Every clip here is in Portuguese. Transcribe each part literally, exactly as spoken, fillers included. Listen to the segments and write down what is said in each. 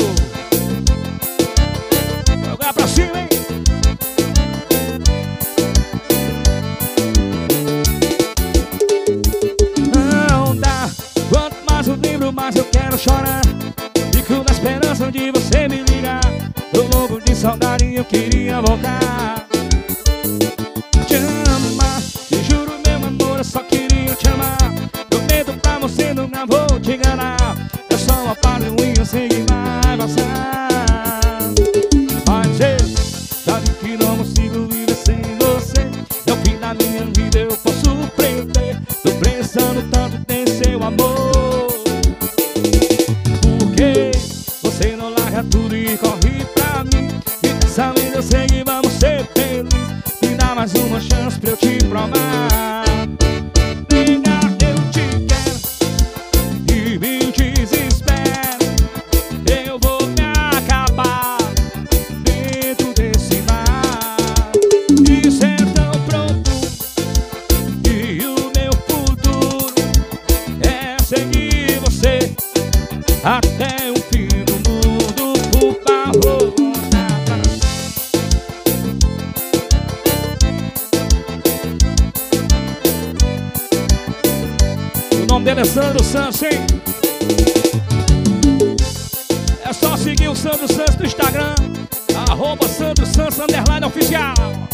Jogar pra cima, hein? Não dá. Quanto mais eu lembro, mais eu quero chorar. Fico na esperança de você me ligar. Tô louco de saudade e eu queria voltar. Te amar, te juro meu amor, eu só queria te amar. Prometo pra você, nunca vou te enganar. É só uma parte ruim, eu sei que vai passar. Mas eu já vi que não consigo viver sem você. É o fim da minha vida, eu posso prender. Tô precisando tanto ter seu amor. Porque você não larga tudo e corre pra mim. E dessa vez eu sei que vamos ser felizes. Me dá mais uma chance pra eu te provar. Nega, eu te quero e me desespero. Eu vou me acabar dentro desse mar. Isso é tão profundo e o meu futuro é seguir você até o fim do mundo. Por favor, o nome dele é Sandro Santos, hein? É só seguir o Sandro Santos no Instagram, arroba Sandro Santos underline oficial.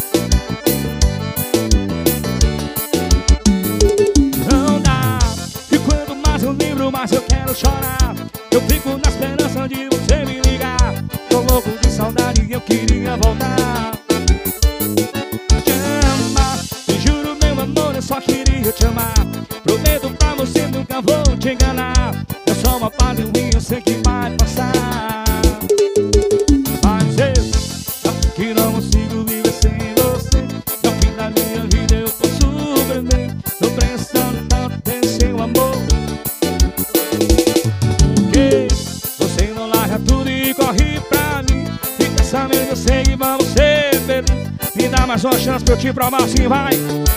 Não dá. E quanto mais eu lembro, mais eu quero chorar. Eu fico na esperança de você me ligar. Tô louco de saudade e eu queria voltar. Te amar, te juro meu amor, eu só queria te amar. Prometo pra você, nunca vou te enganar. É só uma fase ruim, eu sei que vai passar. Mas eu já que não consigo viver sem você. É o fim da minha vida, eu posso prender. Tô precisando tanto ter seu amor. Porque você não larga tudo e corre pra mim. E dessa vez eu sei que vamos ser felizes. Me dá mais uma chance pra eu te provar, assim vai.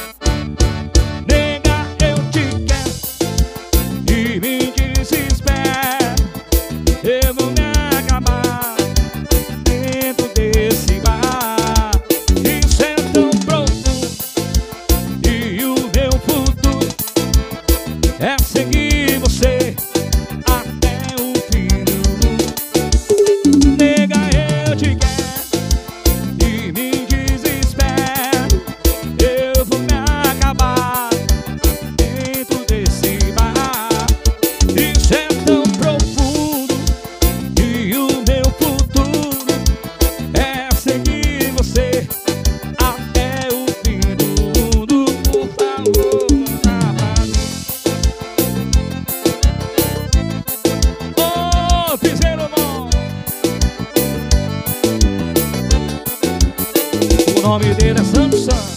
Eu vou me acabar dentro desse bar. Isso é tão profundo e o meu futuro é seguir você até o fim do mundo. Nega, eu te quero e me desespero. Eu vou me acabar dentro desse bar. Isso é tão profundo e o meu futuro é seguir você até o fim do mundo. Por favor, dá pra mim. Ô, piseiro bom. O nome dele é Sandro Santos.